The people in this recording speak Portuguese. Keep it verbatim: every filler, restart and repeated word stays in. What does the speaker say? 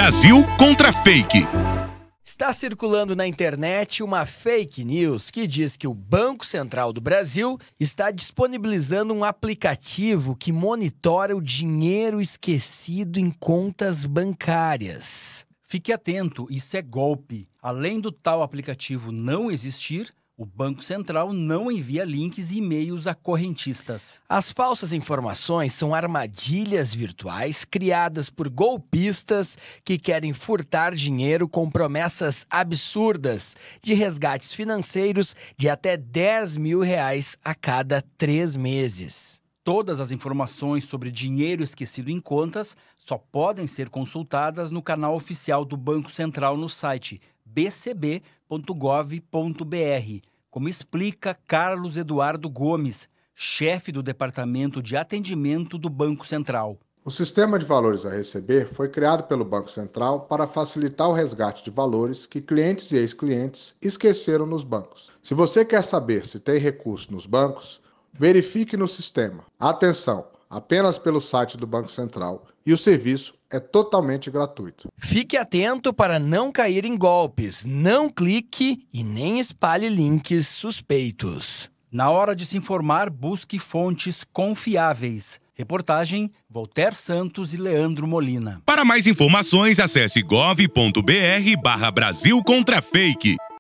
Brasil contra Fake. Está circulando na internet uma fake news que diz que o Banco Central do Brasil está disponibilizando um aplicativo que monitora o dinheiro esquecido em contas bancárias. Fique atento, isso é golpe. Além do tal aplicativo não existir, o Banco Central não envia links e e-mails a correntistas. As falsas informações são armadilhas virtuais criadas por golpistas que querem furtar dinheiro com promessas absurdas de resgates financeiros de até dez mil reais a cada três meses. Todas as informações sobre dinheiro esquecido em contas só podem ser consultadas no canal oficial do Banco Central no site b c b ponto gov ponto b r, como explica Carlos Eduardo Gomes, chefe do Departamento de Atendimento do Banco Central. O sistema de valores a receber foi criado pelo Banco Central para facilitar o resgate de valores que clientes e ex-clientes esqueceram nos bancos. Se você quer saber se tem recurso nos bancos, verifique no sistema. Atenção! Apenas pelo site do Banco Central e o serviço é totalmente gratuito. Fique atento para não cair em golpes, não clique e nem espalhe links suspeitos. Na hora de se informar, busque fontes confiáveis. Reportagem Voltaire Santos e Leandro Molina. Para mais informações, acesse gov ponto br barra Brasil contra Fake.